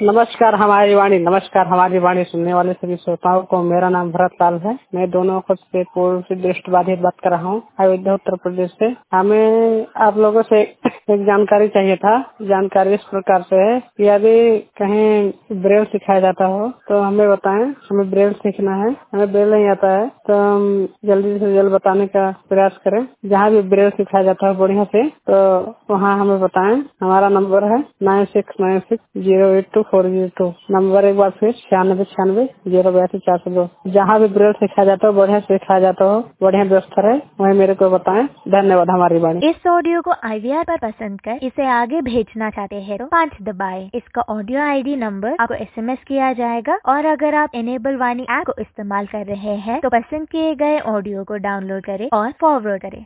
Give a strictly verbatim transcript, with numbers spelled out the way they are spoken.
नमस्कार हमारी वाणी नमस्कार हमारी वाणी सुनने वाले सभी श्रोताओं को मेरा नाम भरत लाल है। मैं दोनों खुद से पूर्व से दृष्टिबाधित बात कर रहा हूँ अयोध्या उत्तर प्रदेश से। हमें आप लोगों से एक जानकारी चाहिए था। जानकारी इस प्रकार से है कि यदि कहीं ब्रेल सिखाया जाता हो तो हमें बताएं। हमें ब्रेल सीखना है, हमें ब्रेल नहीं आता है तो हम जल्दी से जल्द बताने का प्रयास करें। जहाँ भी ब्रेल सिखाया जाता है बढ़िया से तो वहाँ हमें बताएं। हमारा नंबर है nine six nine six zero eight two four zero two. Number एक बार फिर छियानवे छियानवे जीरो बयासी चार सौ दो। जहाँ भी ब्रेल सिखाया जाता हो बढ़िया सिखाया जाता हो, बढ़िया व्यवस्था है, वही मेरे को बताएं। धन्यवाद हमारी वाणी। इस ऑडियो को आई वी आर पर पसंद कर इसे आगे भेजना चाहते हैं तो पाँच दबाएं। इसका ऑडियो आई डी नंबर आपको एस एम एस किया जाएगा और अगर आप इनेबल वाणी ऐप को इस्तेमाल कर रहे हैं तो पसंद किए गए ऑडियो को डाउनलोड करें और फॉरवर्ड करें।